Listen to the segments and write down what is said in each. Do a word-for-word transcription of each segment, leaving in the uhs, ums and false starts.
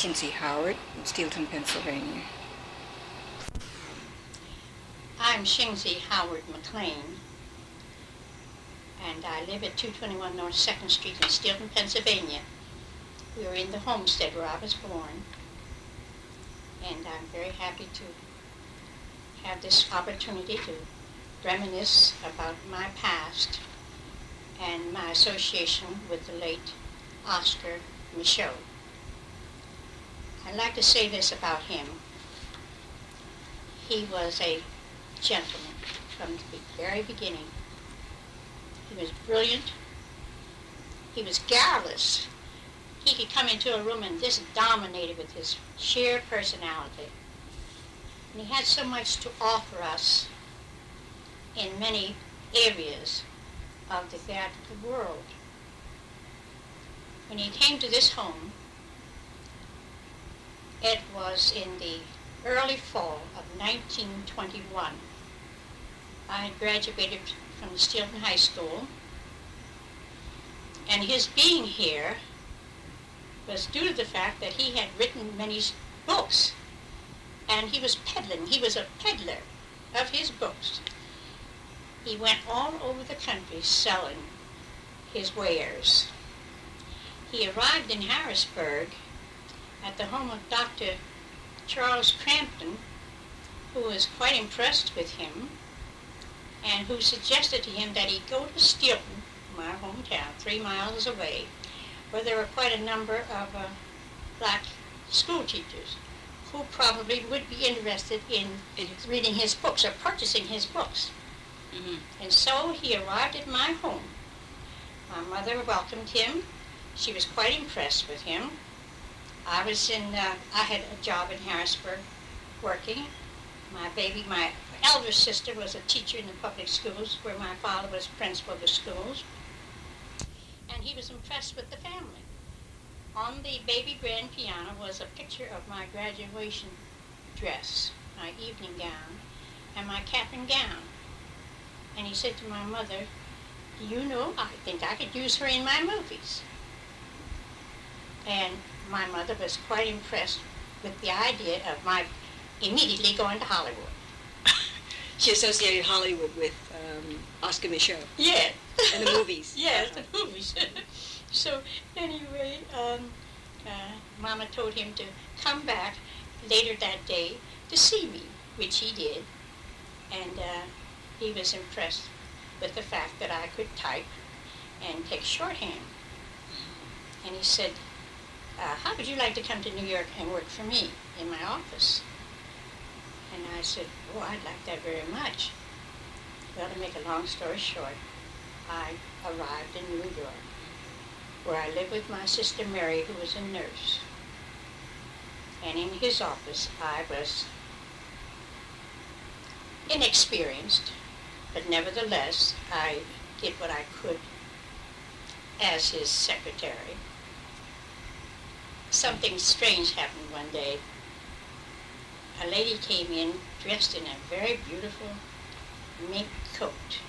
Shinsey Howard, Steelton, Pennsylvania. I'm Shinsey Howard McLean, and I live at two twenty-one North second Street in Steelton, Pennsylvania. We were in the homestead where I was born, and I'm very happy to have this opportunity to reminisce about my past and my association with the late Oscar Micheaux. I'd like to say this about him. He was a gentleman from the very beginning. He was brilliant. He was garrulous. He could come into a room and just dominate it with his sheer personality. And he had so much to offer us in many areas of the theatrical world. When he came to this home, it was in the early fall of nineteen twenty-one. I had graduated from the Steelton High School, and his being here was due to the fact that he had written many books, and he was peddling. He was a peddler of his books. He went all over the country selling his wares. He arrived in Harrisburg at the home of Doctor Charles Crampton, who was quite impressed with him and who suggested to him that he go to Steelton, my hometown, three miles away, where there were quite a number of uh, black school teachers who probably would be interested in reading his books or purchasing his books. Mm-hmm. And so he arrived at my home. My mother welcomed him. She was quite impressed with him. I was in, uh, I had a job in Harrisburg working. My baby, my elder sister was a teacher in the public schools where my father was principal of the schools. And he was impressed with the family. On the baby grand piano was a picture of my graduation dress, my evening gown, and my cap and gown. And he said to my mother, "Do you know, I think I could use her in my movies." And my mother was quite impressed with the idea of my immediately going to Hollywood. She associated Hollywood with um, Oscar Micheaux. Yeah. And the movies. Yes, uh-huh. The movies. So anyway, um, uh, Mama told him to come back later that day to see me, which he did. And uh, he was impressed with the fact that I could type and take shorthand. And he said, uh, how would you like to come to New York and work for me in my office? And I said, oh, I'd like that very much. Well, to make a long story short, I arrived in New York, where I lived with my sister Mary, who was a nurse. And in his office, I was inexperienced, but nevertheless, I did what I could as his secretary. Something strange happened one day. A lady came in dressed in a very beautiful mink coat.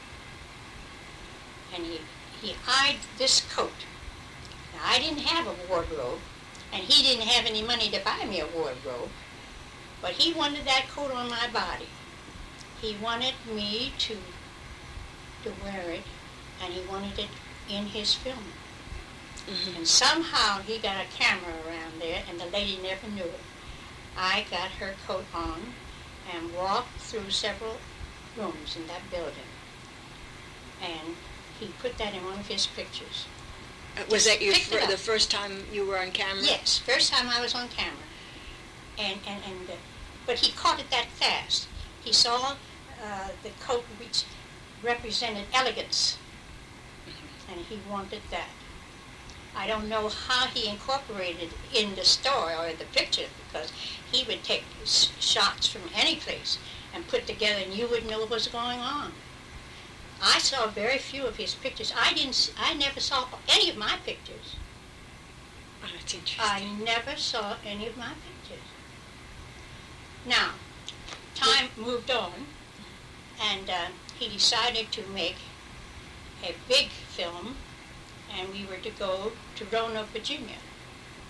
And he, he eyed this coat. Now, I didn't have a wardrobe, and he didn't have any money to buy me a wardrobe, but he wanted that coat on my body. He wanted me to, to wear it, and he wanted it in his film. Mm-hmm. And somehow he got a camera around there, and the lady never knew it. I got her coat on and walked through several rooms in that building. And he put that in one of his pictures. Uh, was that your fir- the first time you were on camera? Yes, first time I was on camera. And, and, and uh, but he caught it that fast. He saw uh, the coat which represented elegance, and he wanted that. I don't know how he incorporated it in the story or in the picture, because he would take s- shots from any place and put together, and you wouldn't know what was going on. I saw very few of his pictures. I didn't. I never saw any of my pictures. Oh, that's interesting. I never saw any of my pictures. Now, time moved on, and uh, he decided to make a big film, and we were to go to Roanoke, Virginia.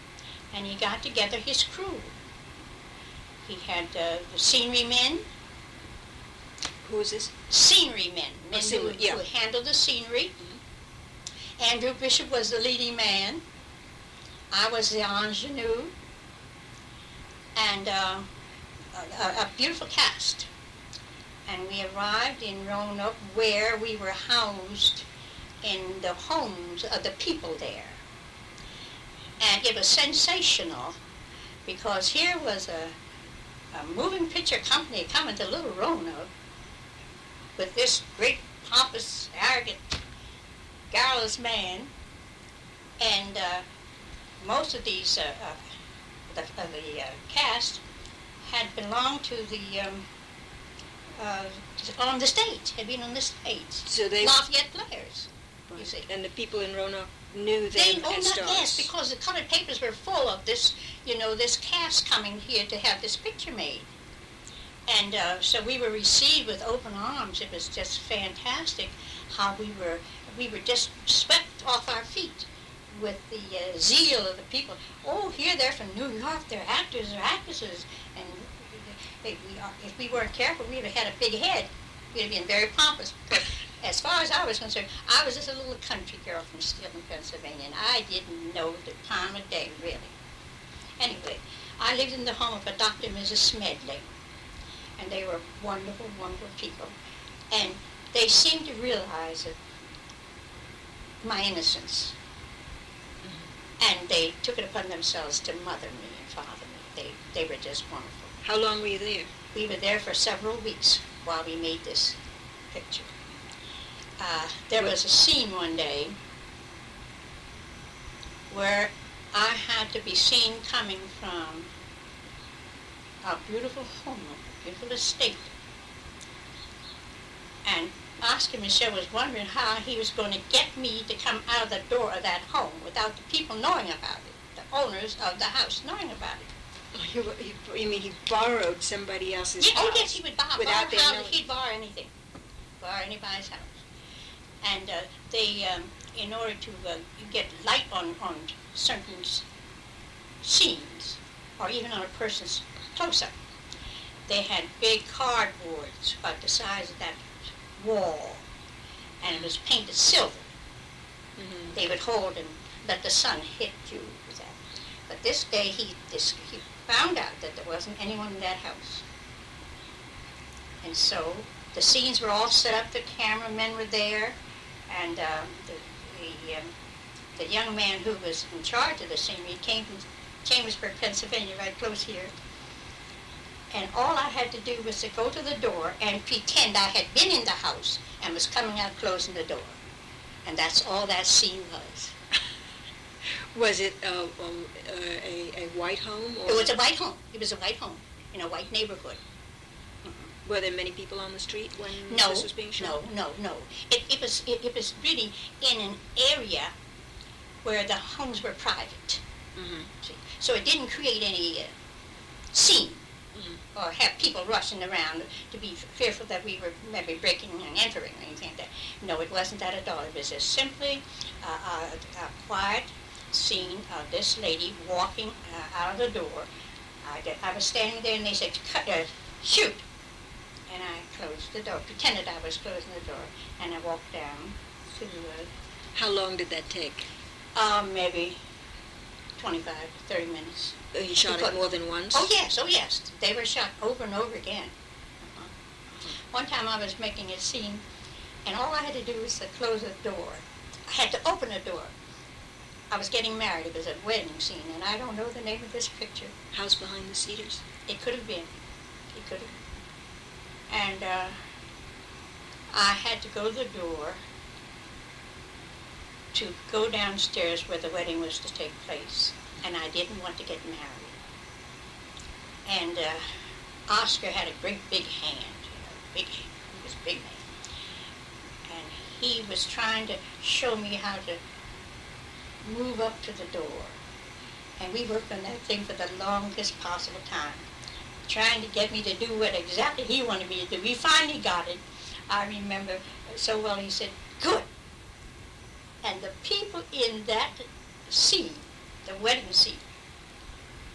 and he got together his crew. He had uh, the scenery men. Who is this? Scenery men, men oh, who, yeah. who handled the scenery. Mm-hmm. Andrew Bishop was the leading man. I was the ingenue. And uh, a, a beautiful cast. And we arrived in Roanoke, where we were housed in the homes of the people there. And it was sensational, because here was a, a moving picture company coming to Little Roanoke with this great, pompous, arrogant, garrulous man. And uh, most of these, uh, uh, the, uh, the uh, cast had belonged to the, um, uh, on the stage, had been on the stage. So they... Lafayette players, right. you see. And the people in Roanoke knew them They, oh, as not, stars. yes, because the colored papers were full of this, you know, this cast coming here to have this picture made. And uh, so we were received with open arms. It was just fantastic how we were, we were just swept off our feet with the uh, zeal of the people. Oh, here they're from New York, they're actors or actresses. And they, we are, if we weren't careful, we'd have had a big head. We'd have been very pompous. But as far as I was concerned, I was just a little country girl from Stilton, Pennsylvania, and I didn't know the time of day, really. Anyway, I lived in the home of a Doctor and Missus Smedley, and they were wonderful, wonderful people. And they seemed to realize that my innocence. Mm-hmm. And they took it upon themselves to mother me and father me. They, they were just wonderful. How long were you there? We were there for several weeks while we made this picture. Uh, there was a scene one day where I had to be seen coming from a beautiful home, a beautiful estate. And Oscar Micheaux was wondering how he was going to get me to come out of the door of that home without the people knowing about it, the owners of the house knowing about it. Oh, you, you, you mean he borrowed somebody else's Yeah, house? oh, yes, he would borrow, without borrow their house, knowing. he'd borrow anything, borrow anybody's house. And uh, they, um, in order to uh, get light on, on certain s- scenes, or even on a person's close-up, they had big cardboards about the size of that wall, and it was painted silver. Mm-hmm. They would hold and let the sun hit you with that. But this day, he, this, he found out that there wasn't anyone in that house. And so the scenes were all set up, the cameramen were there, and uh, the, the, um, the young man who was in charge of the scenery came from Chambersburg, Pennsylvania, right close here. And all I had to do was to go to the door and pretend I had been in the house and was coming out closing the door. And that's all that scene was. Was it uh, um, uh, a, a white home? Or It was a white home. It was a white home in a white neighborhood. Mm-hmm. Were there many people on the street when no, this was being shot? No, no, no. It, it was it, it was really in an area where the homes were private. Mm-hmm. See? So it didn't create any uh, scene. Mm-hmm. Or have people rushing around to be fearful that we were maybe breaking and entering or anything like that. No, it wasn't that at all. It was just simply uh, a, a quiet scene of this lady walking uh, out of the door. I, did, I was standing there and they said, Cut, uh, shoot. And I closed the door, pretended I was closing the door, and I walked down to... Uh, How long did that take? Uh, maybe twenty-five, thirty minutes. Uh, he shot it more than once? Oh, yes, oh, yes. They were shot over and over again. Uh-huh. Uh-huh. One time I was making a scene, and all I had to do was to close the door. I had to open the door. I was getting married. It was a wedding scene, and I don't know the name of this picture. House Behind the Cedars? It could have been. It could have been. And uh, I had to go to the door to go downstairs where the wedding was to take place, and I didn't want to get married. And uh, Oscar had a great big hand, you know, big hand. He was a big man. And he was trying to show me how to move up to the door. And we worked on that thing for the longest possible time, trying to get me to do what exactly he wanted me to do. We finally got it. I remember so well, he said, good. And the people in that scene, the wedding scene,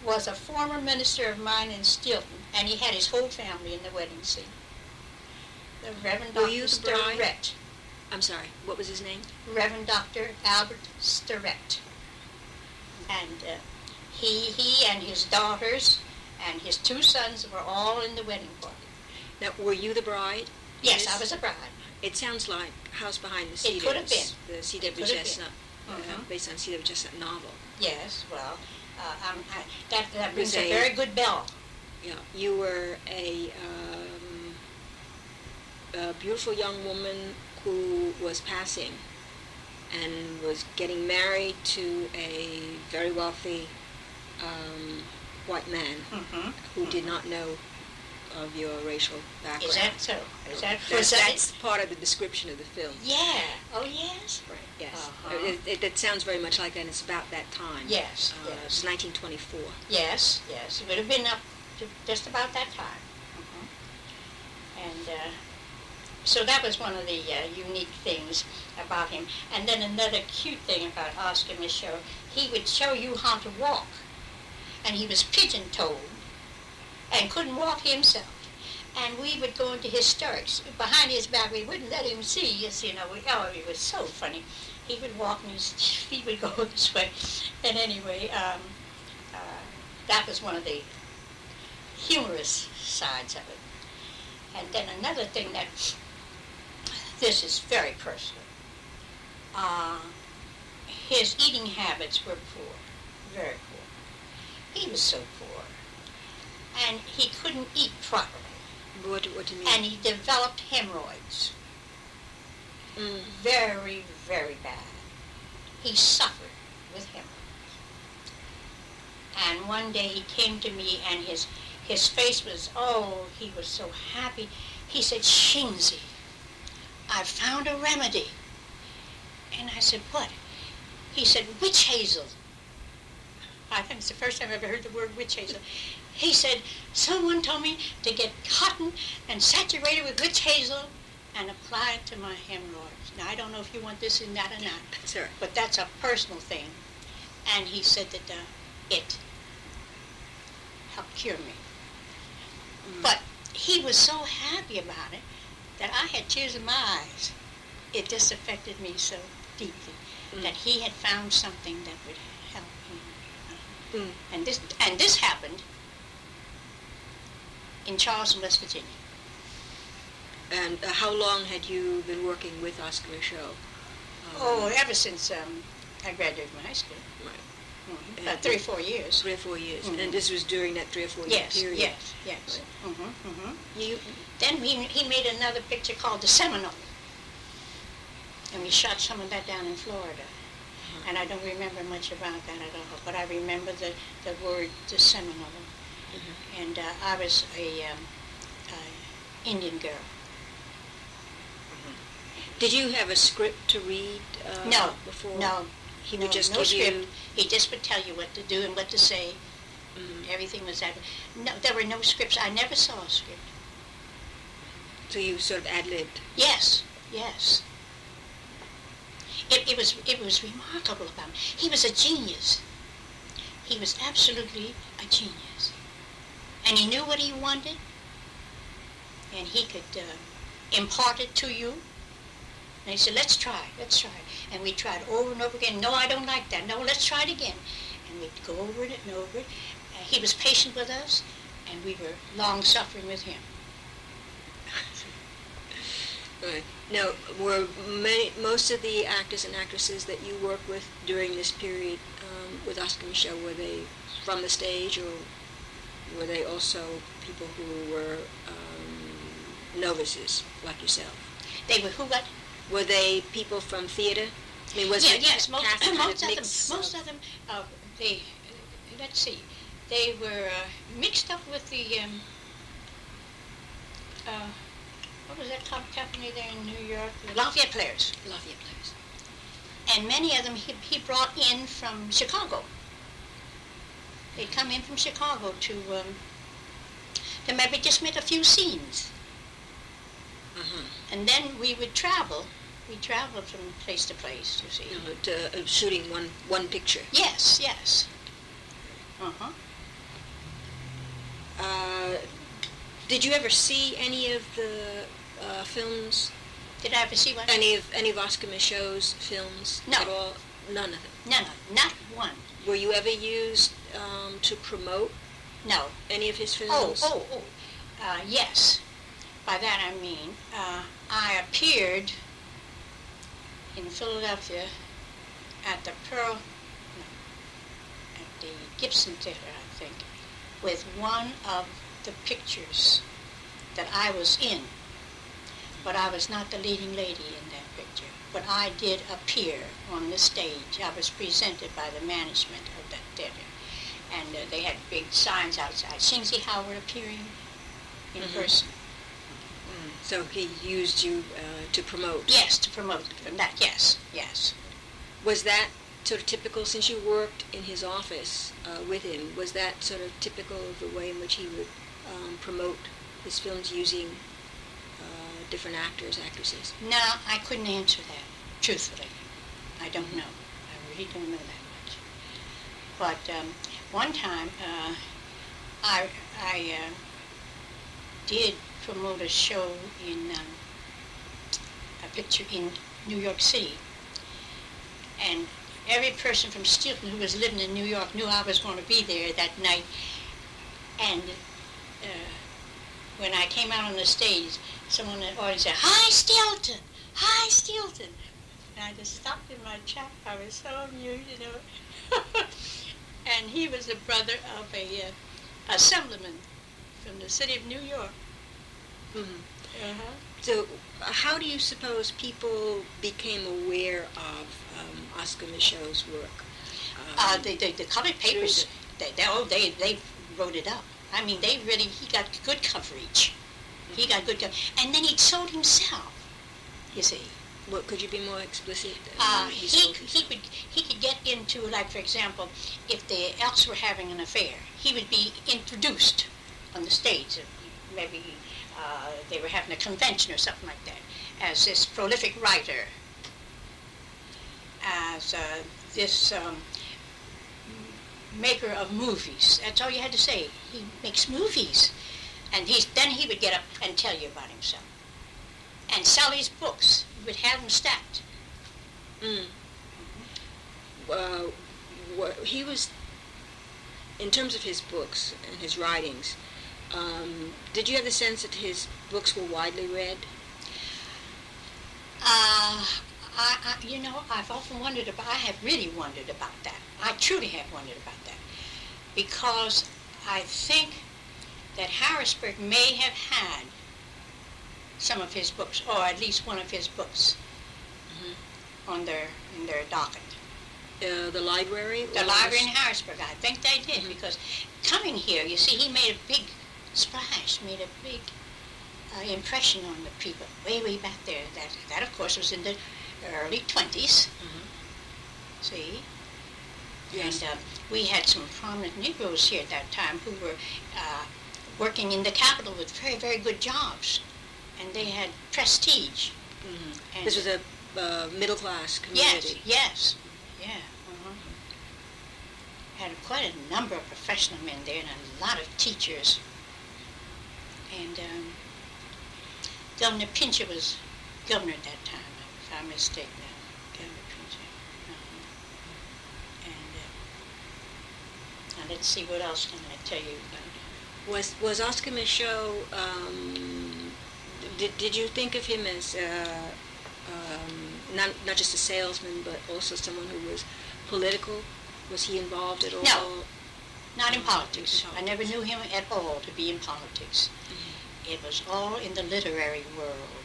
was a former minister of mine in Stilton, and he had his whole family in the wedding scene. The Reverend Were you Doctor the bride? Starrett. I'm sorry, what was his name? Reverend Doctor Albert Starrett. And uh, he, he and his daughters and his two sons were all in the wedding party. Now, were you the bride? Yes, Yes. I was a bride. It sounds like House Behind the Cedars. It could have been. The C It W could have Chestnut, uh, Mhm. based on C W Chestnut novel. Yes, well, uh, um, I, that, that rings Was a a- very good bell. Yeah, you were a, um, a beautiful young woman who was passing and was getting married to a very wealthy um, white man Mm-hmm. who did not know of your racial background. Is that so? Is that, That's, was that that's part of the description of the film. Yeah. Oh, yes? Right. Yes. Uh-huh. It, it, it sounds very much like that. And it's about that time. Yes, Uh, yes. It's nineteen twenty-four. Yes, yes. It would have been up to just about that time. Mhm. And uh, so that was one of the uh, unique things about him. And then another cute thing about Oscar Micheaux, he would show you how to walk. And he was pigeon-toed and couldn't walk himself. And we would go into hysterics. Behind his back, we wouldn't let him see us, you know. We, oh, it was so funny. He would walk and his feet would go this way. And anyway, um, uh, that was one of the humorous sides of it. And then another thing that, this is very personal. Uh, his eating habits were poor, very poor. He was so poor. And he couldn't eat properly. What, what do you mean? And he developed hemorrhoids. Mm. Very, very bad. He suffered with hemorrhoids. And one day he came to me and his his face was, oh, he was so happy. He said, Shinzi, I found a remedy. And I said, what? He said, witch hazel. I think it's the first time I've ever heard the word witch hazel. He said, someone told me to get cotton and saturate it with witch hazel and apply it to my hemorrhoids. Now, I don't know if you want this and that or not, Sure. but that's a personal thing. And he said that uh, it helped cure me. Mm. But he was so happy about it that I had tears in my eyes. It just affected me so deeply Mm. that he had found something that would help him. Mm. And this and this happened in Charleston, West Virginia. And uh, how long had you been working with Oscar Micheaux? Um, Oh, ever since um, I graduated from high school. Right. Mm-hmm. And About three or four years. Three or four years. Mhm. And this was during that three or four year Yes, period. yes, yes. Mm-hmm, mm-hmm. You, Then he, he made another picture called The Seminole. And we shot some of that down in Florida. Uh-huh. And I don't remember much about that at all, but I remember the, the word The Seminole. Mhm. And uh, I was a um, uh, Indian girl. did you have a script to read uh, No, before? no. He no, would just no give script. you... He just would tell you what to do and what to say. Mhm. Everything was that. No, there were no scripts. I never saw a script. So you sort of ad-libbed. Yes, yes. It, it was it was remarkable about him. He was a genius. He was absolutely a genius. And he knew what he wanted. And he could uh, impart it to you. And he said, let's try, let's try. And we tried over and over again. No, I don't like that. No, let's try it again. And we'd go over it and over it. Uh, he was patient with us, and we were long-suffering with him. Right. Now, were many, most of the actors and actresses that you worked with during this period um, with Oscar Micheaux, were they from the stage, or were they also people who were um, novices like yourself? They were who, what? Were they people from theater? I mean, was Yeah, the yes, most, cast kind most of of them, mix most of- of them, uh, they, uh, let's see, they were uh, mixed up with the, um, uh, what was that com- company there in New York? The Lafayette Players. Lafayette Players. And many of them he, he brought in from Chicago. They'd come in from Chicago to, um, to maybe just make a few scenes. Uh-huh. And then we would travel. We traveled from place to place, you see. You know, to, uh, shooting one one picture. Yes, yes. Uh-huh. Did you ever see any of the uh, films? Did I ever see one? Any of any of Oscar Michaud's films No. at all? None of them. None of them. Not one. Were you ever used um, to promote No. any of his Oh, films? oh, oh. Uh, yes. By that I mean, uh, I appeared in Philadelphia at the Pearl, no, at the Gibson Theater, I think, with one of the pictures that I was in. But I was not the leading lady in that picture. But I did appear on the stage. I was presented by the management of that theater. And uh, they had big signs outside. Shinzi Howard appearing in Mhm. person. So he used you uh, to promote. Yes, to promote that. Yes, yes. Was that sort of typical, since you worked in his office uh, with him, was that sort of typical of the way in which he would um, promote his films using uh, different actors, actresses? No, I couldn't answer that, truthfully. I don't know. I really don't know that much. But um, one time, uh, I, I uh, did promote a show in um, a picture in New York City. And every person from Stilton who was living in New York knew I was going to be there that night. And uh, when I came out on the stage, someone in the audience said, "Hi, Stilton! Hi, Stilton!" And I just stopped in my tracks. I was so amused, you know. And he was the brother of a uh, assemblyman from the city of New York. Mm-hmm. Uh-huh. So uh, how do you suppose people became aware of um, Oscar Michaud's work? Um, Uh, the, the, the colored papers, they, they, oh, they, they wrote it up. I mean, they really, he got good coverage. He got good coverage. And then he sold himself, you see. What, could you be more explicit? Uh, he he, sold he, himself? could, he could get into, like, for example, if the Elks were having an affair, he would be introduced on the stage. Maybe uh, they were having a convention or something like that, as this prolific writer, as uh, this um, maker of movies. That's all you had to say. He makes movies. And he's, then he would get up and tell you about himself. And sell his books. He would have them stacked. Mm. Uh, what, he was, in terms of his books and his writings, um, did you have the sense that his books were widely read? Uh, I, I, you know, I've often wondered about, I have really wondered about that. I truly have wondered about that. Because I think that Harrisburg may have had some of his books, or at least one of his books, mm-hmm. on their, in their docket. Uh, the library? The library in Harrisburg, I think they did, Mm-hmm. because coming here, you see, he made a big splash, made a big uh, impression on the people, way, way back there. That, that of course, was in the early twenties, Mm-hmm. see? Yes. And uh, we had some prominent Negroes here at that time who were uh, working in the Capitol with very, very good jobs. And they had prestige. Mm-hmm. And This was a uh, middle-class Yes, community. yes, yeah. Uh-huh. Had quite a number of professional men there and a lot of teachers. And um, Governor Pincher was governor at that time, if I'm mistaken now. Governor Pincher. Uh-huh. And uh, now let's see, what else can I tell you about? Was was Oscar Michaud? Um, did did you think of him as uh, um, not not just a salesman, but also someone who was political? Was he involved at all? No. Not in politics. In I never knew him at all to be in politics. Mm-hmm. It was all in the literary world.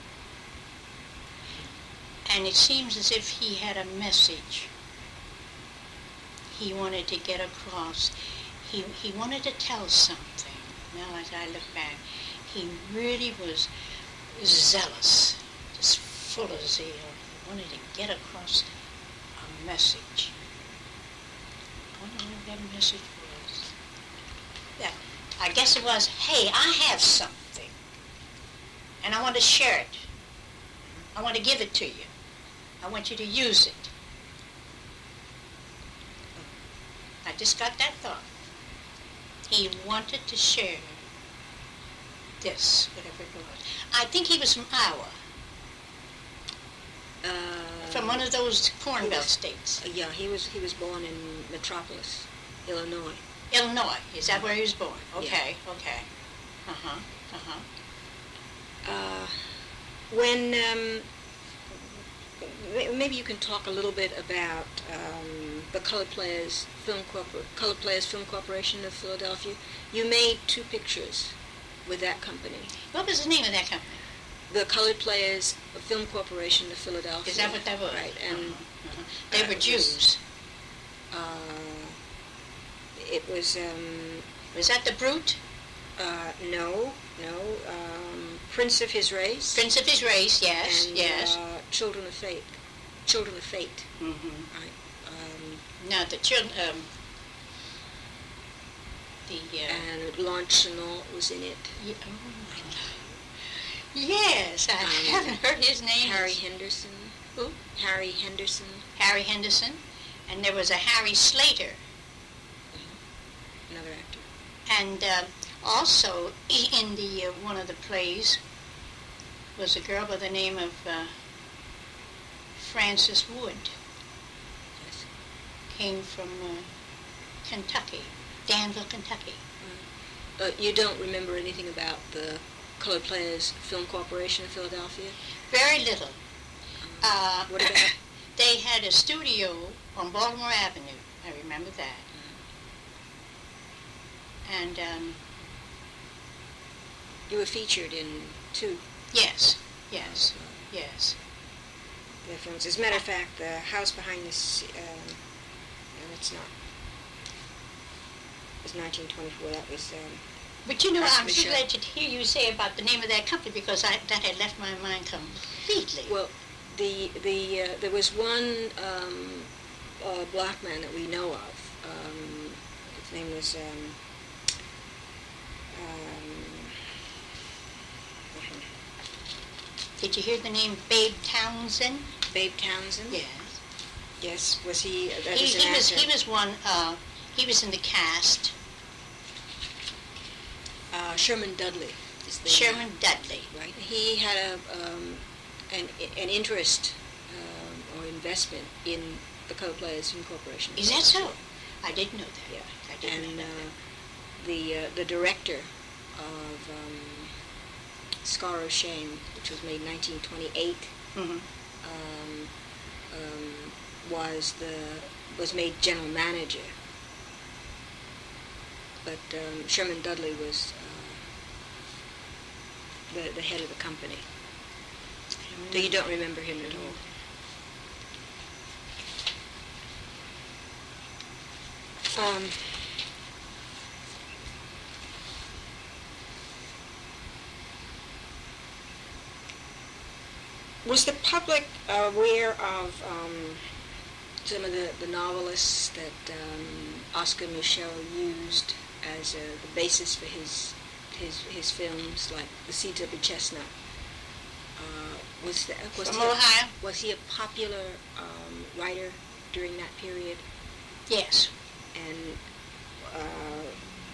And it seems as if he had a message he wanted to get across. He, he wanted to tell something. Now, as I look back, he really was zealous, just full of zeal. He wanted to get across a message. I don't know what that message was. Yeah, I guess it was, hey, I have something, and I want to share it. I want to give it to you. I want you to use it. I just got that thought. He wanted to share this, whatever it was. I think he was from Iowa, Uh, from one of those Corn he Belt was- states. uh, yeah, he was he was born in Metropolis, Illinois. Illinois, is that where he was born? Yeah. Okay, okay. Uh-huh, uh-huh. Uh, when um, m- maybe you can talk a little bit about um, the Colored Players Film Corpor- Colored Players Film Corporation of Philadelphia. You made two pictures with that company. What was the name of that company? The Colored Players Film Corporation of Philadelphia. Is that what that was? Right, and Uh-huh, uh-huh. They uh, were it was- Jews. uh, it was um, Was that the Brute? uh, no, no, um, Prince of His Race. Prince of his race, yes, and, yes. Uh, Children of Fate. Children of Fate. Mm-hmm. Right. Um, Now, the children, um, the, uh, and Lon Chanel was in it. ye- oh my God. Yes, I Um, haven't heard his name. Harry Henderson. Who? Harry Henderson. Harry Henderson. And there was a Harry Slater. Another actor. And uh, also, i- in the uh, one of the plays was a girl by the name of uh, Frances Wood. Yes. Came from uh, Kentucky, Danville, Kentucky. Uh, you don't remember anything about the Colored Players Film Corporation of Philadelphia? Very little. Um, Uh, what about? They had a studio on Baltimore Avenue. I remember that. And um, You were featured in two yes, yes, uh, yes. their films. As a matter of fact, the house behind this, um, no, it's not. It was nineteen twenty-four. That was. Um, But you know, That's I'm so Michelle. glad to hear you say about the name of that company because I, that had left my mind completely. Well, the the uh, there was one um, uh, black man that we know of. Um, his name was um, um, Did you hear the name Babe Townsend? Babe Townsend. Yes. Yes. Was he? Uh, that He, was an he was actor. he was one. Uh, he was in the cast. Uh, Sherman Dudley. Is the Sherman Dudley. Right. He had a um, an an interest um, or investment in the Colored Players Film Corporation. Is that so? I didn't know that. Yeah. I didn't And know uh, that. the uh, the director of um, Scar of Shame, which was made in nineteen twenty-eight, Mm-hmm. um, um, was the was made general manager. But um, Sherman Dudley was uh, the the head of the company. So you don't remember him at all. Um, was the public aware of um, some of the, the novelists that um, Oscar Micheaux used as uh, the basis for his his his films, like The Seeds of a Chestnut? Uh, was the, was From he a- Ohio? was he a popular um, writer during that period? Yes. And uh,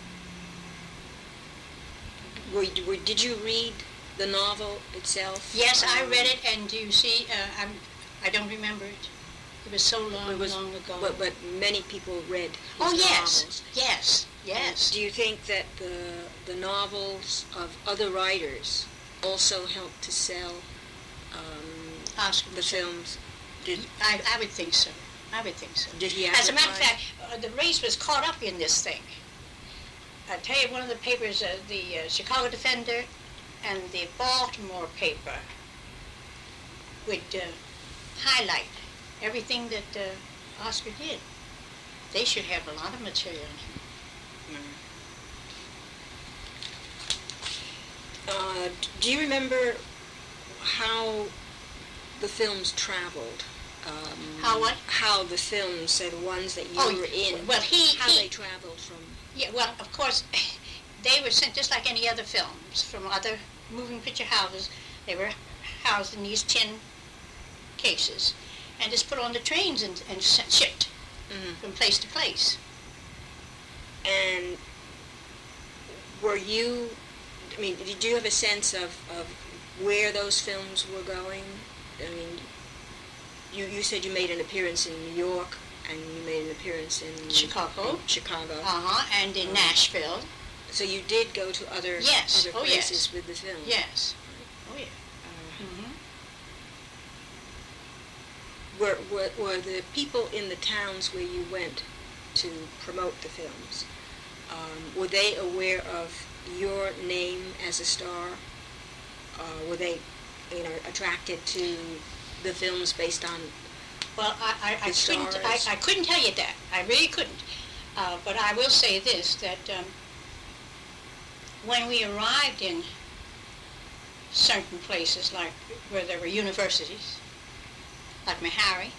were, you- were, did you read the novel itself? Yes, I Um, read it, and you see, uh, I'm, I don't remember it. It was so long, It was, long ago. But, but many people read his oh, yes, novels. yes, yes. Do you think that the the novels of other writers also helped to sell um, Oscar the Micheaux. films? Did I, I would think so. I would think so. did he As a matter of advertise? fact, uh, the race was caught up in this thing. I tell you, one of the papers, uh, the uh, Chicago Defender and the Baltimore paper, would uh, highlight everything that uh, Oscar did. They should have a lot of material. Uh, d- do you remember how the films traveled? Um, How what? How the films, say the ones that you Oh, were in, well, he- how he- they traveled from. Yeah, well, of course, they were sent just like any other films from other moving picture houses. They were housed in these tin cases and just put on the trains and, and s- shipped Mhm. from place to place. And were you, I mean, did you have a sense of, of where those films were going? I mean, you, you said you made an appearance in New York, and you made an appearance in Chicago. In Chicago. Uh-huh, and in uh, Nashville. So you did go to other, yes. other oh, places yes. with the film? Yes. Oh, yeah. Uh, mm-hmm. were, were, were the people in the towns where you went to promote the films, um, were they aware of your name as a star? Uh, were they, you know, attracted to the films based on Well, I, I, I, couldn't, I, I couldn't tell you that. I really couldn't. Uh, but I will say this, that um, when we arrived in certain places, like where there were universities, like Meharry,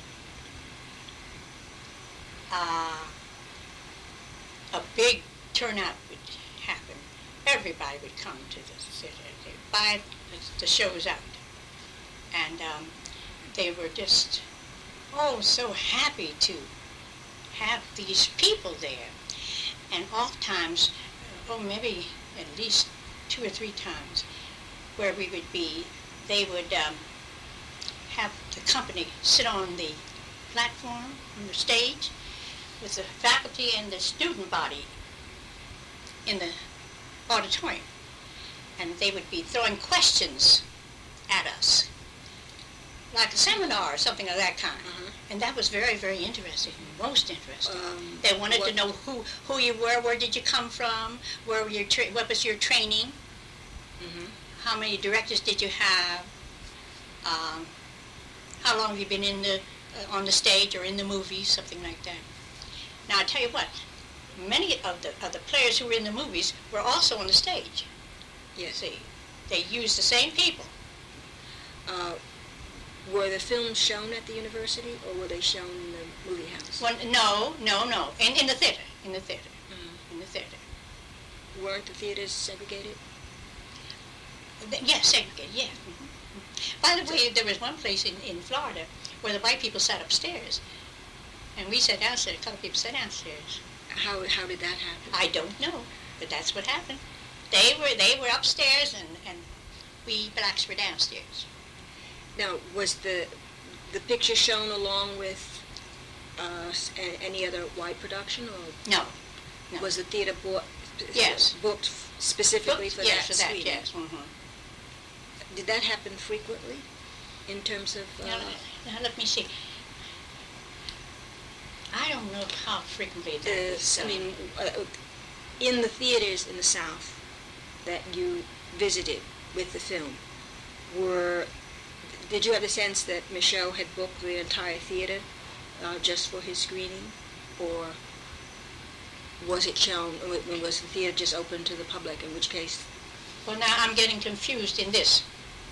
uh, a big turnout would happen. Everybody would come to the city. They'd buy the shows out. And um, they were just, oh, so happy to have these people there. And oftentimes, oh, maybe at least two or three times, where we would be, they would um, have the company sit on the platform, on the stage, with the faculty and the student body in the auditorium. And they would be throwing questions at us, like a seminar or something of that kind. Uh-huh. And that was very, very interesting, most interesting. Um, they wanted what, to know who, who you were, where did you come from, where were your tra- what was your training, mm-hmm. how many directors did you have, um, how long have you been in the, uh, on the stage or in the movies, something like that. Now, I tell you what, many of the, of the players who were in the movies were also on the stage. Yes. See, they used the same people. Uh, were the films shown at the university, or were they shown in the movie house? Well, no, no, no. In, in the theater. In the theater. Mm. In the theater. Weren't the theaters segregated? The, yes, segregated, yeah. Mm-hmm. By the way, there was one place in, in Florida where the white people sat upstairs. And we sat downstairs. A couple of people sat downstairs. How how did that happen? I don't know, but that's what happened. They were they were upstairs, and, and we blacks were downstairs. Now, was the the picture shown along with uh, any other white production, or no? no. Was the theater bought, yes. booked specifically booked, for yes, that? for that, suite? yes. Mm-hmm. Did that happen frequently, in terms of? Uh, now, now let me see. I don't know how frequently that uh, was. I mean, uh, in the theaters in the South that you visited with the film, were did you have the sense that Micheaux had booked the entire theater uh, just for his screening, or was it shown? Was the theater just open to the public? In which case, well, now I'm getting confused in this.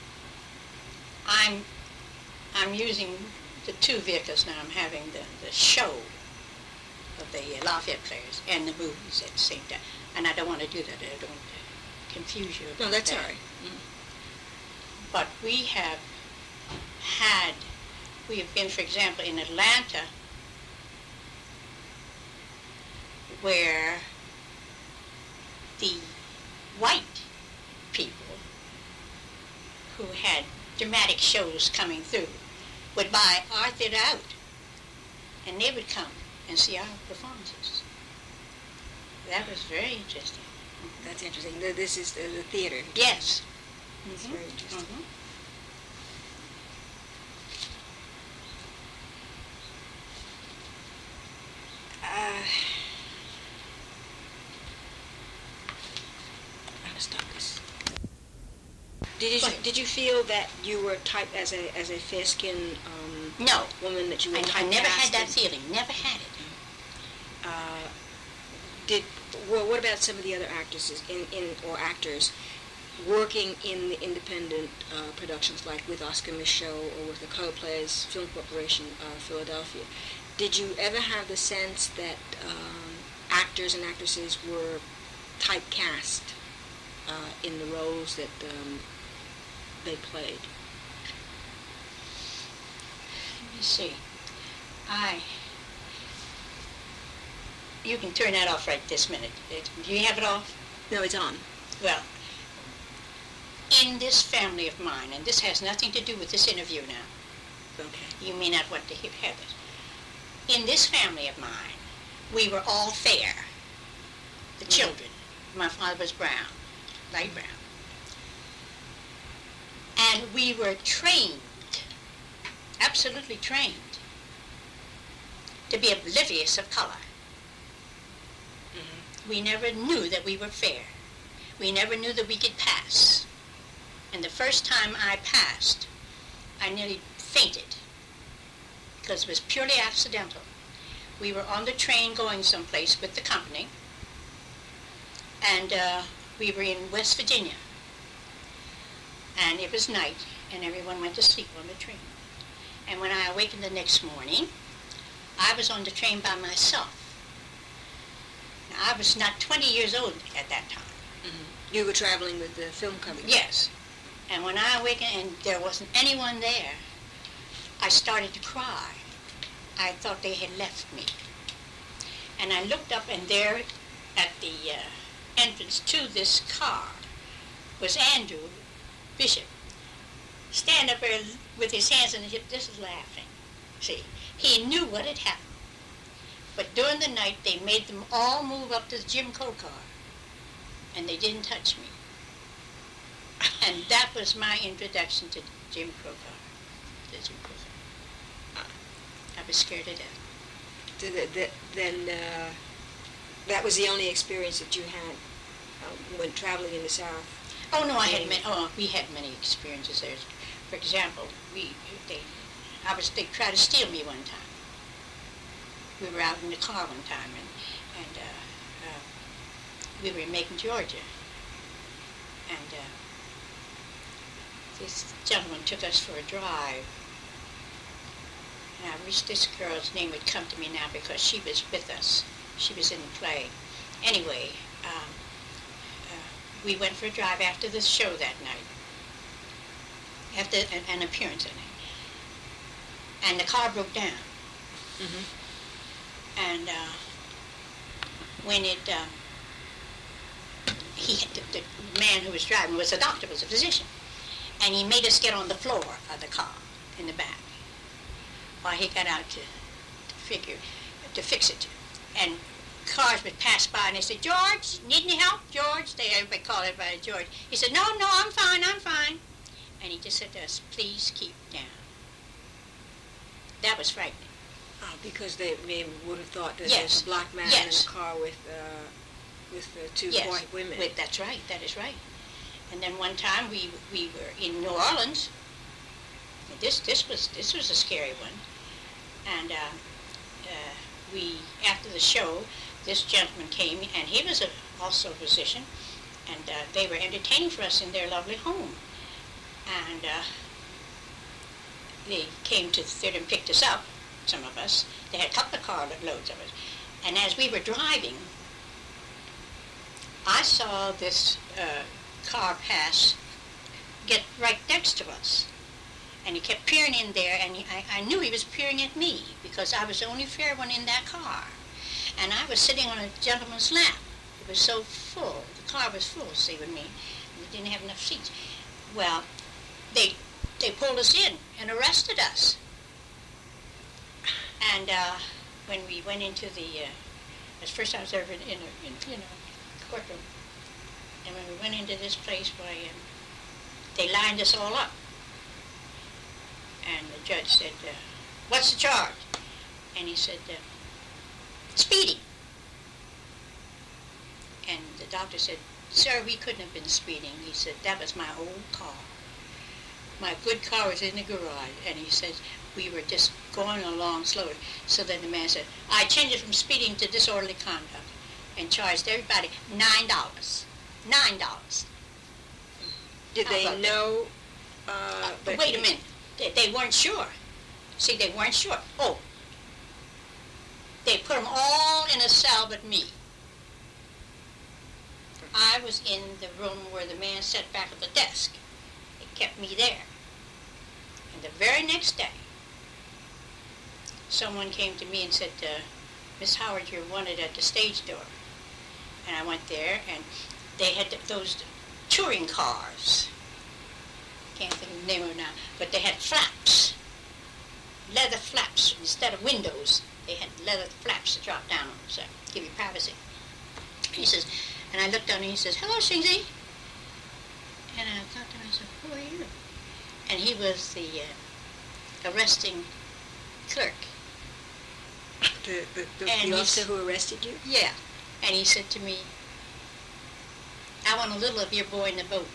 I'm I'm using the two vehicles now. I'm having the, the show of the uh, Lafayette players and the movies at the same time. And I don't want to do that. I don't uh, confuse you. No, that's that. all right. Mm. But we have had, we have been, for example, in Atlanta, where the white people who had dramatic shows coming through would buy our theater out, and they would come and see our performances. That was very interesting. That's interesting. This is the, the theater. Yes. It's Mm-hmm. very interesting. Mm-hmm. Uh, I'm gonna stop this. Did you did you feel that you were typed as a as a fair-skinned um, No. woman, that you were I, I typecast? never had that in- feeling. Never had it. Uh, did well, what about some of the other actresses in, in or actors working in the independent uh, productions, like with Oscar Micheaux or with the Color Players Film Corporation of Philadelphia? Did you ever have the sense that um, actors and actresses were typecast uh, in the roles that um, they played? Let me see. I. You can turn that off right this minute. It, do you have it off? No, it's on. Well, in this family of mine, and this has nothing to do with this interview now. Okay. You may not want to hear it. In this family of mine, we were all fair. The Mm-hmm. children. My father was brown, light brown. And we were trained, absolutely trained, to be oblivious of color. Mm-hmm. We never knew that we were fair. We never knew that we could pass. And the first time I passed, I nearly fainted because it was purely accidental. We were on the train going someplace with the company, and uh, we were in West Virginia. And it was night, and everyone went to sleep on the train. And when I awakened the next morning, I was on the train by myself. Now, I was not twenty years old at that time. Mm-hmm. You were traveling with the film company? Yes. And when I awakened and there wasn't anyone there, I started to cry. I thought they had left me. And I looked up, and there at the uh, entrance to this car was Andrew Bishop, stand up there with his hands on his hip, just laughing. See, he knew what had happened. But during the night, they made them all move up to the Jim Crow car, and they didn't touch me. And that was my introduction to Jim Crow car. The Jim Crow car. I was scared to death. Did it, that, then uh, that was the only experience that you had uh, when traveling in the South? Oh no, I had many. Oh, we had many experiences there. For example, we they, I was they tried to steal me one time. We were out in the car one time, and and uh, uh, we were in Macon, Georgia, and uh, this gentleman took us for a drive. And I wish this girl's name would come to me now because she was with us. She was in the play. Anyway. Um, We went for a drive after the show that night, after an, an appearance in it. And the car broke down. Mm-hmm. And uh, when it, uh, he, the, the man who was driving was a doctor, was a physician. And he made us get on the floor of the car in the back while he got out to, to figure, to fix it. And cars would pass by, and they said, "George, need any help, George?" They everybody called everybody George. He said, "No, no, I'm fine, I'm fine." And he just said to us, "Please keep down." That was frightening. Oh, because they may would have thought that Yes. there's a black man Yes. in a car with uh, with uh, two Yes. white women. With, that's right, that is right. And then one time we we were in New Orleans. This this was this was a scary one. And uh, uh, we after the show, this gentleman came, and he was a, also a physician, and uh, they were entertaining for us in their lovely home. And uh, they came to the theater and picked us up, some of us. They had a couple of carloads of us. And as we were driving, I saw this uh, car pass, get right next to us. And he kept peering in there, and he, I, I knew he was peering at me, because I was the only fair one in that car. And I was sitting on a gentleman's lap. It was so full. The car was full, see, with me. And we didn't have enough seats. Well, they they pulled us in and arrested us. And uh, when we went into the, uh, that's the first time I was ever in, in, a, in you know, courtroom. And when we went into this place, why, um, they lined us all up. And the judge said, uh, "What's the charge?" And he said, uh, "Speeding." And the doctor said, "Sir, we couldn't have been speeding." He said, "That was my old car. My good car was in the garage." And he said, "We were just going along slowly." So then the man said, "I changed it from speeding to disorderly conduct," and charged everybody nine dollars. Nine dollars. Did How they about know? Uh, Uh, that wait a you- minute. They, they weren't sure. See, they weren't sure. Oh, they put them all in a cell but me. I was in the room where the man sat back at the desk. They kept me there. And the very next day, someone came to me and said, uh, "Miss Howard, you're wanted at the stage door." And I went there, and they had th- those touring cars can't think of the name of it now, but they had flaps, leather flaps instead of windows. They had leather flaps to drop down on, so give you privacy. He says, and I looked down and he says, "Hello, Susie." And I thought to myself, "Who are you?" And he was the uh, arresting clerk. The, the, the, And the he's- officer who arrested you? Yeah. And he said to me, "I want a little of your boy in the boat.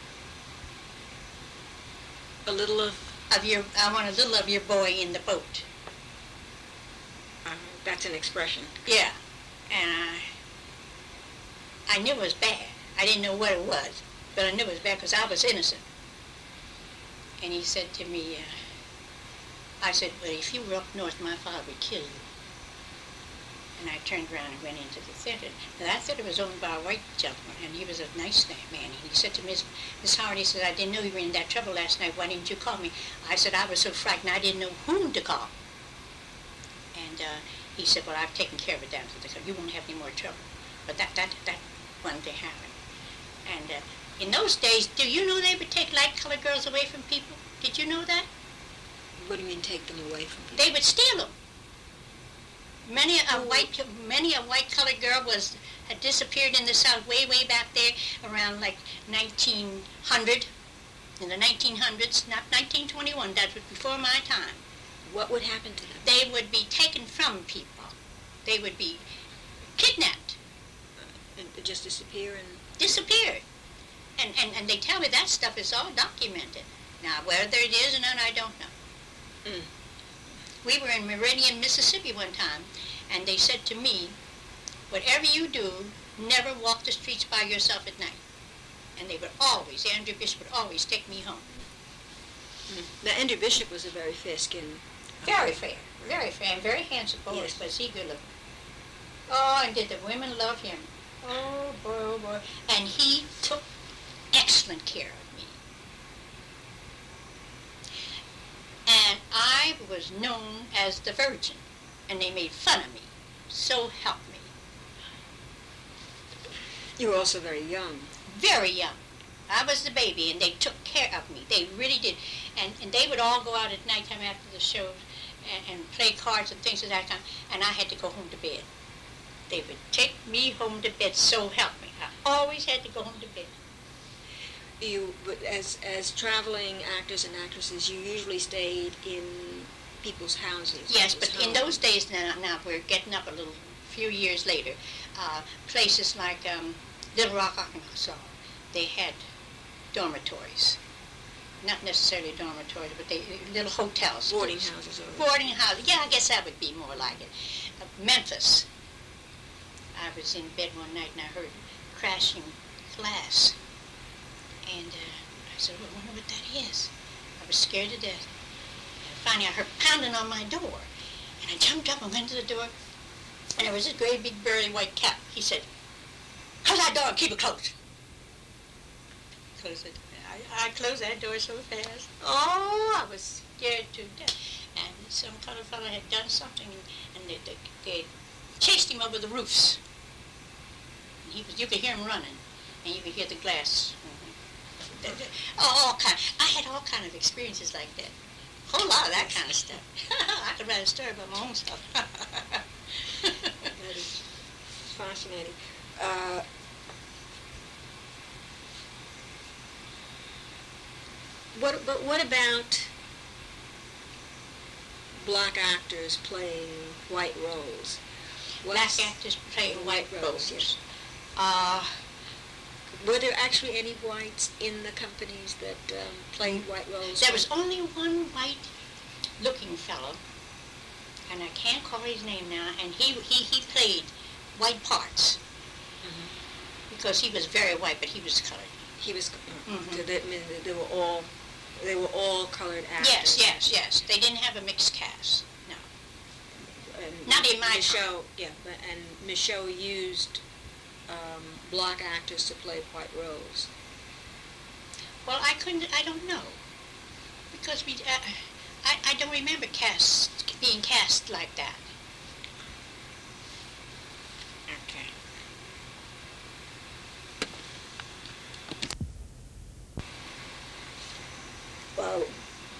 A little of, Of your, I want a little of your boy in the boat." uh, that's an expression. Yeah. And I, I knew it was bad. I didn't know what it was, but I knew it was bad because I was innocent. And he said to me, uh, I said, "Well, if you were up north, my father would kill you." And I turned around and went into the theater. Now, that theater was owned by a white gentleman, and he was a nice man. And he said to Miss Miss Howard, he said, "I didn't know you were in that trouble last night. Why didn't you call me?" I said, "I was so frightened, I didn't know whom to call." And uh, he said, "Well, I've taken care of it down to the you won't have any more trouble." But that that that one thing happened. And uh, in those days, do you know they would take light-colored girls away from people? Did you know that? What do you mean take them away from people? They would steal them. Many a Oh. white, many a white-colored girl was had disappeared in the South way, way back there around like nineteen hundred, in the nineteen hundreds, not nineteen twenty-one. That was before my time. What would happen to them? They would be taken from people. They would be kidnapped, And just disappear and... disappeared, and and and they tell me that stuff is all documented. Now whether it is or not, I don't know. Mm. We were in Meridian, Mississippi one time, and they said to me, "Whatever you do, never walk the streets by yourself at night." And they would always, Andrew Bishop would always take me home. Mm. Now, Andrew Bishop was a very fair-skinned... Very fair, very fair, and very handsome boy, Yes. was he good looking. Oh, and did the women love him. Oh, boy, oh, boy. And he took excellent care of me. And I was known as the Virgin, and they made fun of me. So help me. You were also very young. Very young. I was the baby, and they took care of me. They really did. And, and they would all go out at nighttime after the shows and, and play cards and things of that kind, and I had to go home to bed. They would take me home to bed, so help me. I always had to go home to bed. You, but as as traveling actors and actresses, you usually stayed in people's houses. Yes, people's but in homes. those days now, now we're getting up a little, few years later, uh, places like um, Little Rock, Arkansas, they had dormitories. Not necessarily dormitories, but they little hotels. Boarding houses. Or... Boarding houses. Yeah, I guess that would be more like it. Uh, Memphis. I was in bed one night and I heard crashing glass. And uh, I said, "Well, I wonder what that is." I was scared to death. And finally I heard pounding on my door. And I jumped up and went to the door. And there was this great big burly white cat. He said, "Close that door and keep it closed." Close it. I, I closed that door so fast. Oh, I was scared to death. And some colored fellow had done something, and, and they, they, they chased him over the roofs. And he was, you could hear him running, and you could hear the glass. Mm-hmm. Oh, all kind. I had all kind of experiences like that. A whole lot of that kind of stuff. I could write a story about my own stuff. That is fascinating. Uh, what, but what about black actors playing white roles? Black What's- actors playing white roles, roles. yes. Uh, Were there actually any whites in the companies that um, played white roles? there was only one white-looking fellow, and I can't call his name now, and he he, he played white parts Mhm. because he was very white, but he was colored. He was. Mhm. Did that mean that they were all? They were all colored actors. Yes, yes, yes. They didn't have a mixed cast. No. And Not in my Michaud, yeah, but- and Michaud used um, black actors to play white roles. Well, I couldn't. I don't know because we. Uh, I I don't remember cast being cast like that. Okay.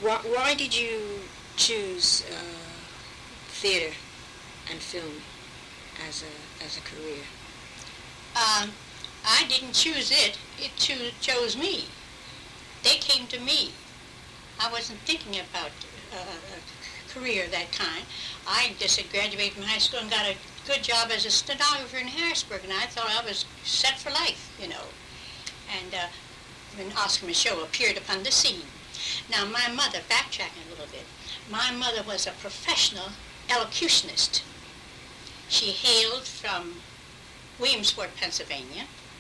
Why, why did you choose uh, theater and film as a as a career? Um, I didn't choose it. It choo- chose me. They came to me. I wasn't thinking about uh, a career of that kind. I just had graduated from high school and got a good job as a stenographer in Harrisburg, and I thought I was set for life, you know. And uh, when Oscar Micheaux appeared upon the scene. Now, my mother, backtracking a little bit, my mother was a professional elocutionist. She hailed from Williamsport, Pennsylvania,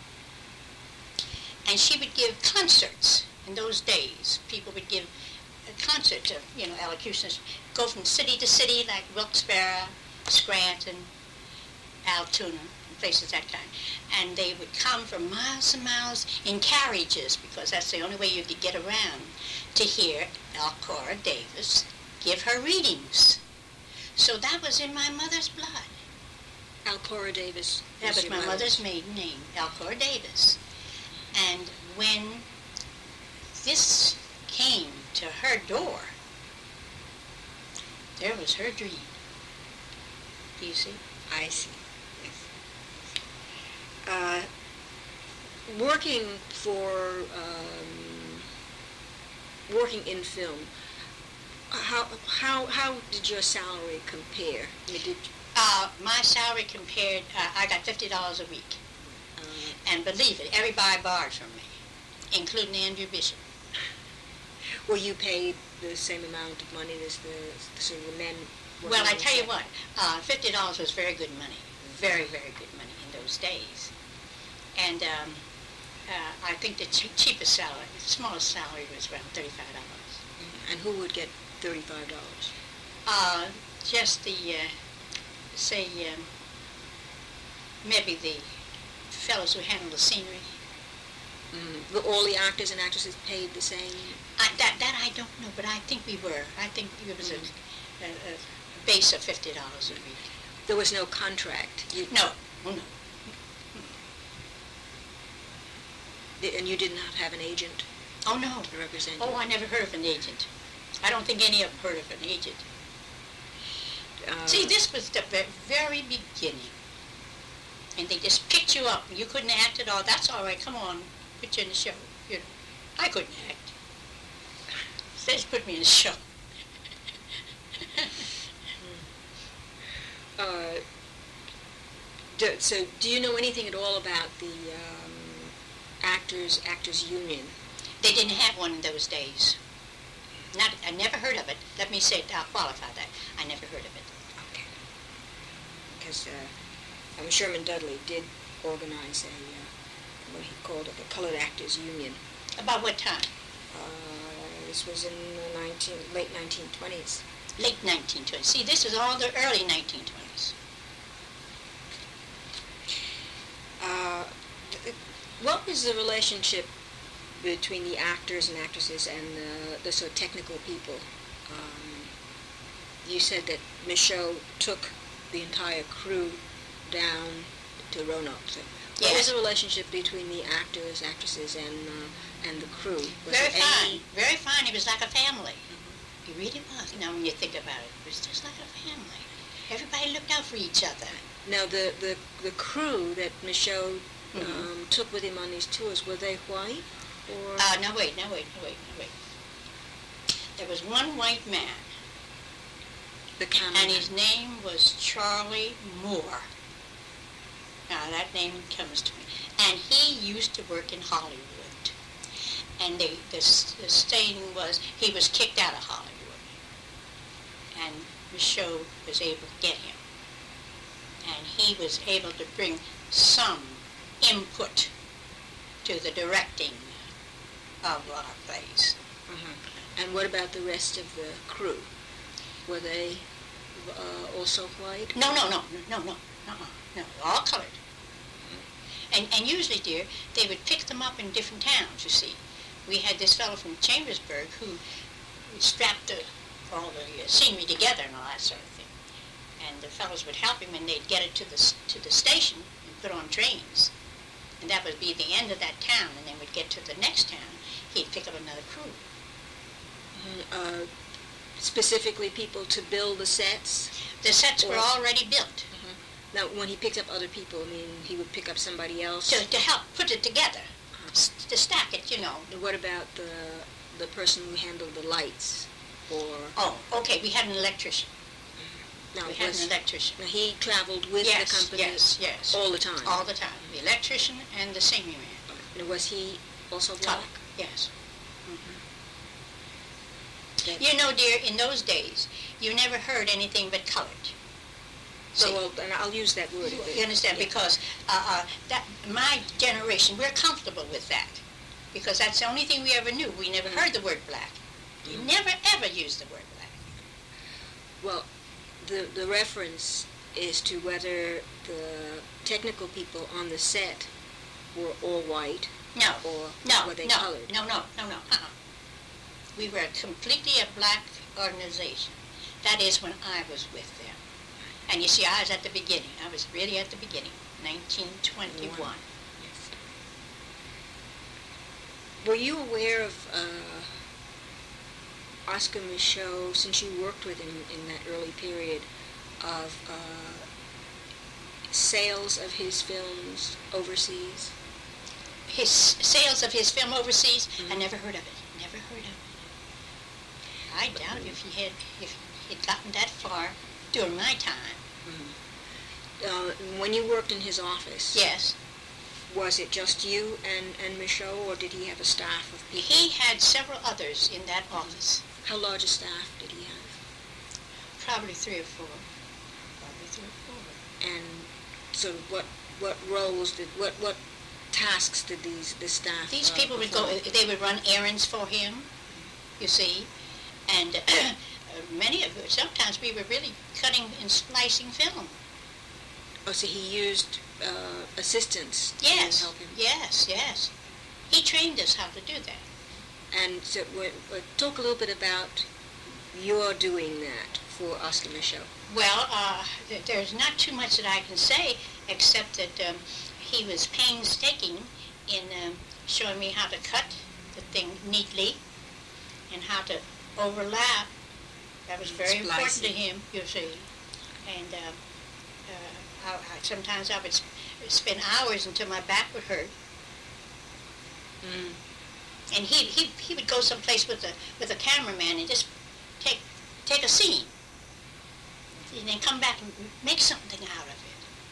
and she would give concerts. In those days, people would give concerts of, you know, elocutionists, go from city to city like Wilkes-Barre, Scranton, Altoona, and places that kind. And they would come from miles and miles in carriages, because that's the only way you could get around, to hear Alcora Davis give her readings. So that was in my mother's blood. Alcora Davis. That was your my mother's. mother's maiden name, Alcora Davis. And when this came to her door, there was her dream. Do you see? I see. Yes. Uh, working for um, working in film, how how how did your salary compare? I mean, did Uh, my salary compared, uh, I got fifty dollars a week. uh, And believe it, everybody borrowed from me, including Andrew Bishop. were you paid the same amount of money as the sort of the men? working Well, I on tell you set? what, uh, fifty dollars was very good money. Very, very good money in those days. And um, uh, I think the che- cheapest salary, the smallest salary was around thirty-five dollars. Mhm. And who would get thirty-five dollars? Uh, just the, uh, say, um, maybe the fellows who handle the scenery. Mm. All the actors and actresses paid the same? I, that that I don't know, but I think we were. I think it was a, a, a base of fifty dollars a week. There was no contract? You, No, oh no. And you did not have an agent Oh no. to represent Oh, you? I never heard of an agent. I don't think any of them heard of an agent. Uh, See, this was the ve- very beginning. And they just picked you up. You couldn't act at all. That's all right. Come on, put you in the show. You know, I couldn't act. So they just put me in the show. Uh, do, so, do you know anything at all about the um, actors actors union? They didn't have one in those days. Not, I never heard of it. Let me say, I'll qualify that. I never heard of it. Okay. Because uh, um, Sherman Dudley did organize a uh, what he called it, the Colored Actors Union. About what time? Uh, this was in the nineteen late nineteen twenties. Late nineteen twenties. See, this is all the early nineteen twenties. Uh, th- what was the relationship between the actors and actresses and uh, the sort of technical people? Um, you said that Micheaux took the entire crew down to Roanoke. So what was Yes. the relationship between the actors, actresses, and uh, and the crew? Was Very there fine. any- Very fine. It was like a family. It really was. Now, when you think about it, it was just like a family. Everybody looked out for each other. Now, the, the, the crew that Micheaux um, Mhm. took with him on these tours, were they white? Or Uh, no, wait, no, wait, no, wait, no, wait. There was one white man, the camera? and his name was Charlie Moore. Now, that name comes to me. And he used to work in Hollywood. And the, the, the saying was he was kicked out of Hollywood. And Micheaux was able to get him. And he was able to bring some input to the directing of our plays. Uh-huh. And what about the rest of the crew? Were they uh, also white? No, no, no, no, no, uh-uh, no, all colored. And, and usually, dear, they would pick them up in different towns, you see. We had this fellow from Chambersburg who strapped the, all the uh, scenery together and all that sort of thing. And the fellows would help him, and they'd get it to the, s- to the station and put on trains. And that would be the end of that town, and then we'd get to the next town. He'd pick up another crew. Uh, specifically people to build the sets? The sets Or- were already built Now, when he picked up other people, I mean, he would pick up somebody else? to, to help put it together, s- to stack it, you know. And what about the the person who handled the lights? Or Oh, okay, we had an electrician. now, We had was, an electrician. now he traveled with Yes, the company yes, yes. all the time? All the time. The electrician and the singing man. And was he also black? Color, yes. That- You know, dear, in those days, you never heard anything but colored. So, See? well, and I'll use that word. You understand? Yeah. Because uh, uh, that my generation, we're comfortable with that. Because that's the only thing we ever knew. We never heard the word black. We never, ever used the word black. Well, the the reference is to whether the technical people on the set were all white No, or no, were they no, colored? no, no, no, no, uh-uh. We were completely a black organization. That is when I was with them. And you see, I was at the beginning. I was really at the beginning, nineteen twenty-one. Yes. Were you aware of uh, Oscar Micheaux, since you worked with him in that early period, of uh, sales of his films overseas? His sales of his film overseas, I Mhm. never heard of it. Never heard of it. I doubt if he had if he'd gotten that far during my time. Uh, when you worked in his office, Yes. was it just you and, and Micheaux, or did he have a staff of people? He had several others in that office. How large a staff did he have? Probably three or four. Probably three or four. And so what what roles did, what, what tasks did these, the staff These uh, people would go, perform? they would run errands for him, you see, and uh, many of it, sometimes we were really cutting and splicing film. Oh, so he used uh, assistants Yes, to help him. yes, yes. He trained us how to do that. And so w- w- talk a little bit about your doing that for Oscar Micheaux. Well, uh, th- there's not too much that I can say, except that um, he was painstaking in um, showing me how to cut the thing neatly and how to overlap. That was very important to Splicing. him, you see. And uh, uh, I, I, sometimes I would sp- spend hours until my back would hurt. Mm. And he he he would go someplace with a with a cameraman and just take take a scene, and then come back and make something out of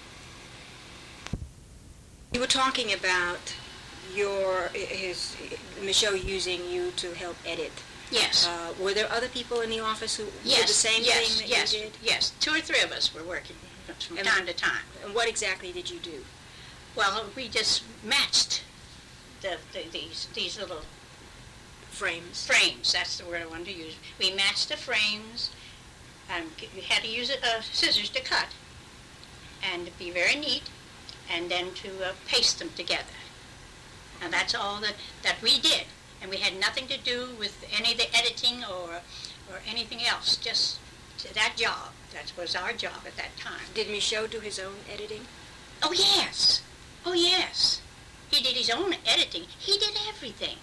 it. You were talking about your his Micheaux using you to help edit. Yes. Uh, were there other people in the office who yes. did the same yes. thing that yes. you did? Yes. Two or three of us were working from And- time to time. And what exactly did you do? Well, we just matched the, the these these little Frames. frames. That's the word I wanted to use. We matched the frames, and we had to use uh, scissors to cut, and to be very neat, and then to uh, paste them together. And that's all that, that we did. And we had nothing to do with any of the editing or or anything else. Just that job. That was our job at that time. Did Micheaux do his own editing? Oh yes. Oh yes. He did his own editing. He did everything.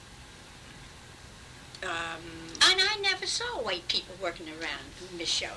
Um, And I never saw white people working around Micheaux.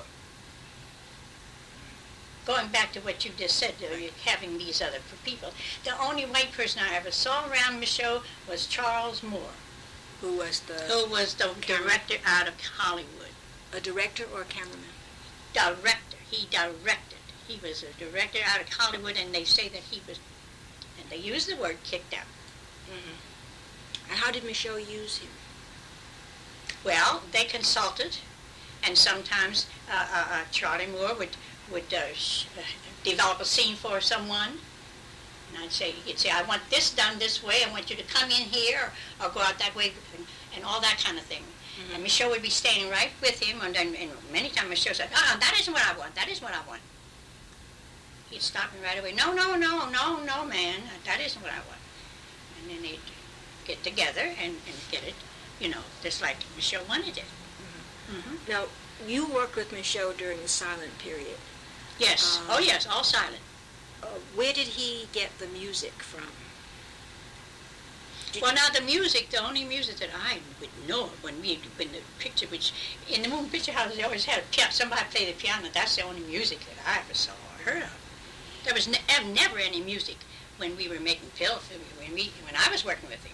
Going back to what you just said, uh, you having these other people, the only white person I ever saw around Micheaux was Charles Moore, who was the who was the director out of Hollywood. a director or a cameraman? Director. He directed. He was a director out of Hollywood, and they say that he was, and they use the word kicked out. Mm-hmm. And how did Micheaux use him? Well, they consulted, and sometimes uh, uh, uh, Charlie Moore would would uh, sh- uh, develop a scene for someone, and I'd say, he'd say, I want this done this way. I want you to come in here or, or go out that way, and, and all that kind of thing. Mm-hmm. And Micheaux would be standing right with him, and then and many times Micheaux said, "Ah, that isn't what I want. That isn't what I want." He'd stop me right away. No, no, no, no, no, man, that isn't what I want. And then they'd get together and, and get it, you know, just like Micheaux wanted it. Mm-hmm. Now, you worked with Micheaux during the silent period. Yes. Um, oh, yes. All silent. Uh, where did he get the music from? Did Well, you- now the music, the only music that I would know when we, when the picture, which, in the moving picture house, they always had a piano, somebody play the piano. That's the only music that I ever saw or heard of. There was ne- ev- never any music when we were making film, when we, when I was working with him.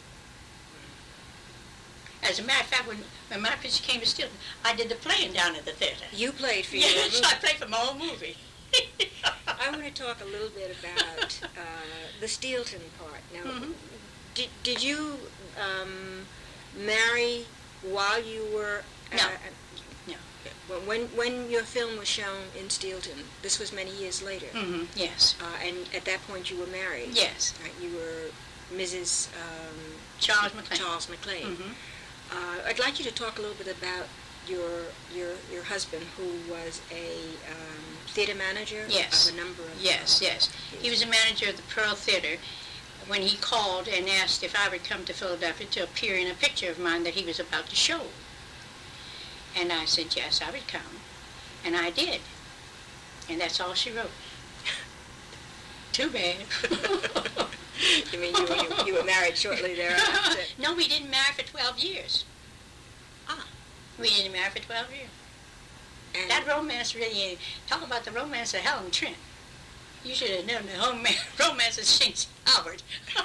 As a matter of fact, when, when my picture came to Stilton, I did the playing down at the theater. You played for your Yes, movie. I played for my own movie. I want to talk a little bit about uh, the Steelton part. Now, Mhm. did, did you um, marry while you were... Uh, No. No. When, when when your film was shown in Steelton, this was many years later, Mm-hmm. Yes. uh, and at that point you were married. Yes. Right, you were Missus Um, Charles McLean. Charles McLean. Mm-hmm. Uh, I'd like you to talk a little bit about your your your husband, who was a um, theater manager Yes. of a number of... Yes, yes. He was a manager of the Pearl Theater when he called and asked if I would come to Philadelphia to appear in a picture of mine that he was about to show. And I said, yes, I would come. And I did. And that's all she wrote. Too bad. You mean you, you, you were married shortly thereafter? No, we didn't marry for twelve years. Ah. We didn't marry for twelve years. And That romance really, talk about the romance of Helen Trent. You should have known the home romance of Saint Albert.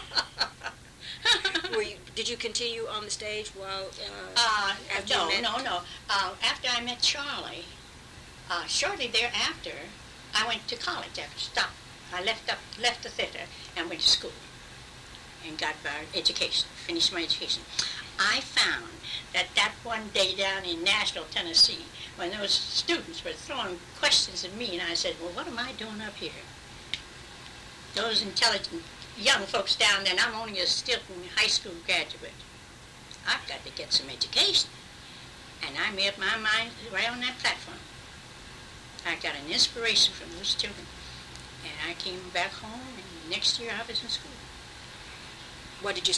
were you, did you continue on the stage while... Uh, Uh, after you no, met- no, no. Uh, after I met Charlie, uh, shortly thereafter, I went to college after stop. I left up, left the theater and went to school and got my education, finished my education. I found that that one day down in Nashville, Tennessee, when those students were throwing questions at me, and I said, well, what am I doing up here? Those intelligent young folks down there, and I'm only a Stilton high school graduate. I've got to get some education. And I made up my mind right on that platform. I got an inspiration from those children. And I came back home, and next year I was in school. What did you